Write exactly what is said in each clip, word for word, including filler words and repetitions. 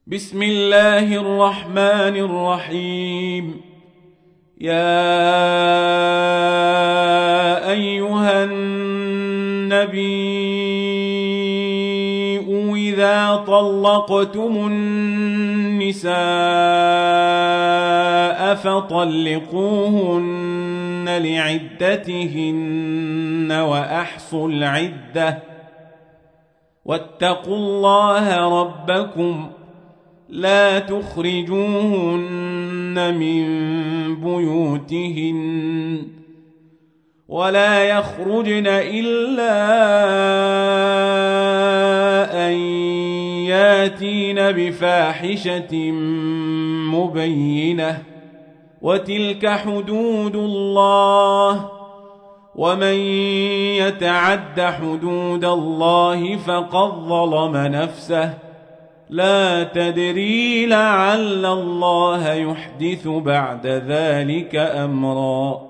بسم الله الرحمن الرحيم. يا أيها النبي إذا طلقتم النساء فطلقوهن لعدتهن وأحصوا العدة واتقوا الله ربكم لا تخرجوهن من بيوتهن ولا يخرجن إلا أن ياتين بفاحشة مبينة وتلك حدود الله ومن يتعد حدود الله فقد ظلم نفسه لا تدري لعل الله يحدث بعد ذلك أمرا.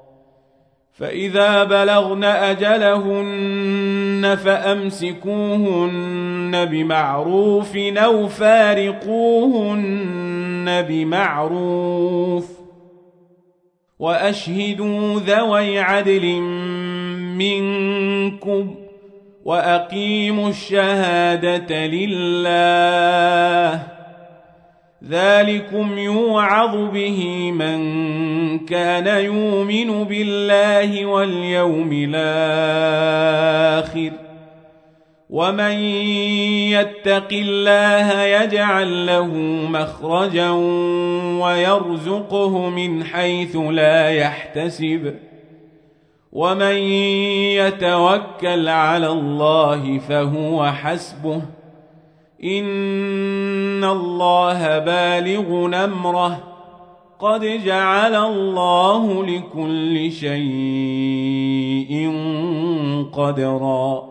فإذا بلغن أجلهن فأمسكوهن بمعروف أو فارقوهن بمعروف وأشهدوا ذوي عدل منكم وأقيموا الشهادة لله ذلكم يوعظ به من كان يؤمن بالله واليوم الآخر ومن يتق الله يجعل له مخرجا ويرزقه من حيث لا يحتسب ومن يتوكل على الله فهو حسبه إن الله بالغ أمره قد جعل الله لكل شيء قدرا.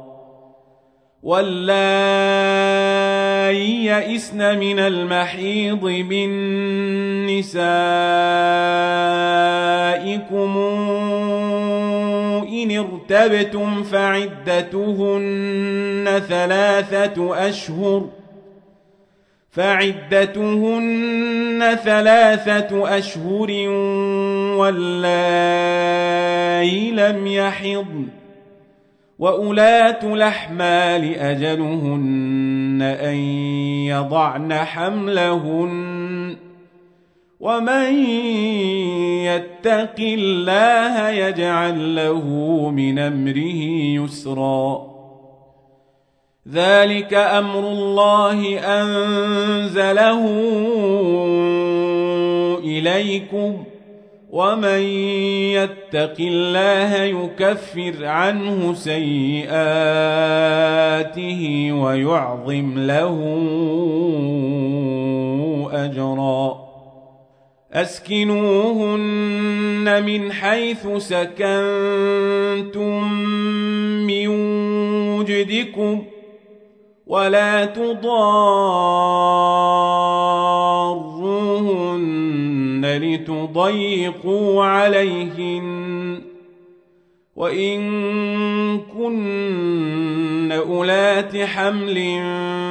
واللائي يئسن من المحيض من نسائكم إن ارتبتم فعدتهن ثلاثة أشهر فعدتهن ثلاثة أشهر واللائي لم يحضن وأولات الأحمال أجلهن أن يضعن حملهن ومن يتق الله يجعل له من أمره يسرا. ذلك أمر الله أنزله إليكم ومن يتق الله يكفر عنه سيئاته ويعظم له أجرا. أسكنوهن من حيث سكنتم من وجدكم ولا تضاروهن لتضيقوا عليهن وإن كن أولات حمل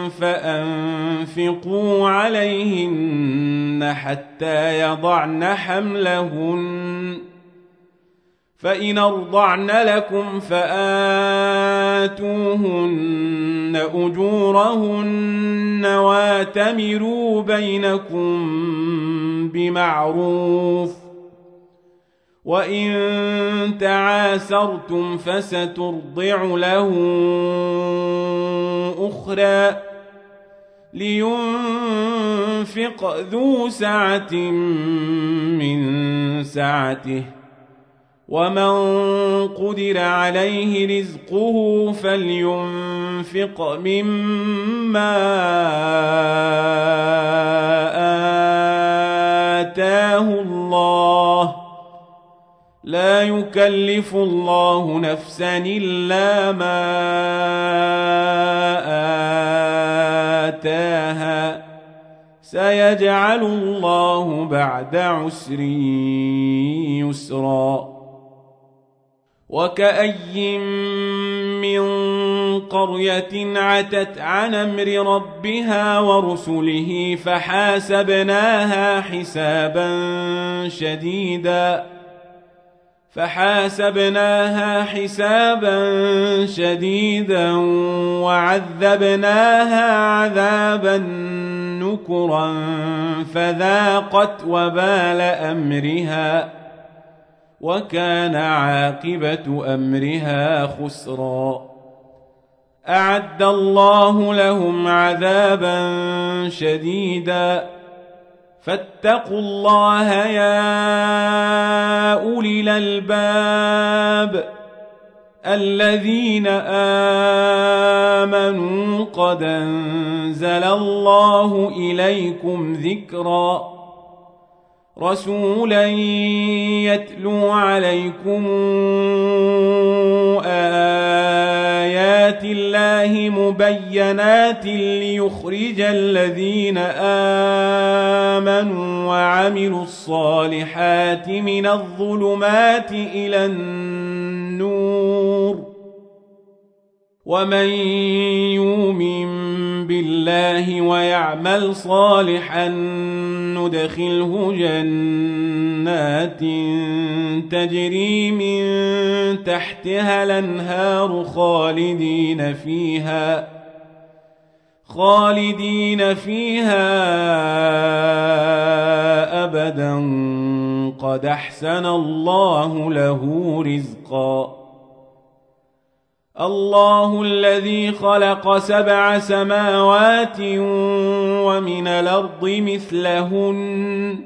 فأنفقوا عليهن حتى يضعن حملهن فإن أرضعن لكم فآتوهن أجورهن واتمروا بينكم بمعروف وإن تعاسرتم فسترضع له أخرى لينفق ذو سعة من سعته ومن قدر عليه رزقه فلينفق مما آتاه الله لا يكلف الله نفسا إلا ما آتاها سيجعل الله بعد عسر يسرا. وكأي من قرية عتت عن أمر ربها ورسله فحاسبناها حسابا شديدا فحاسبناها حسابا شديدا وعذبناها عذابا نكرا فذاقت وبال أمرها وكان عاقبة أمرها خسرا. أعد الله لهم عذابا شديدا فاتقوا الله يا أولي الألباب الذين آمنوا قد أنزل الله إليكم ذكرا رسولا يتلو عليكم آيات الله مبينات ليخرج الذين آمنوا وعملوا الصالحات من الظلمات إلى النور ومن يؤمن بالله ويعمل صالحا ندخله جنات تجري من تحتها الأنهار خالدين فيها خالدين فيها أبدا قد أحسن الله له رزقا. الله الذي خلق سبع سماوات ومن الأرض مثلهن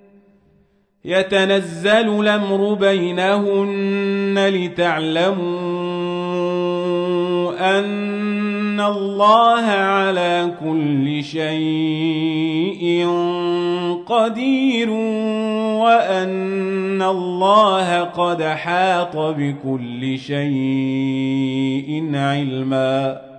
يتنزل الأمر بينهن لتعلموا أن الله على كل شيء قدير وأن الله قد حاط بكل شيء علما.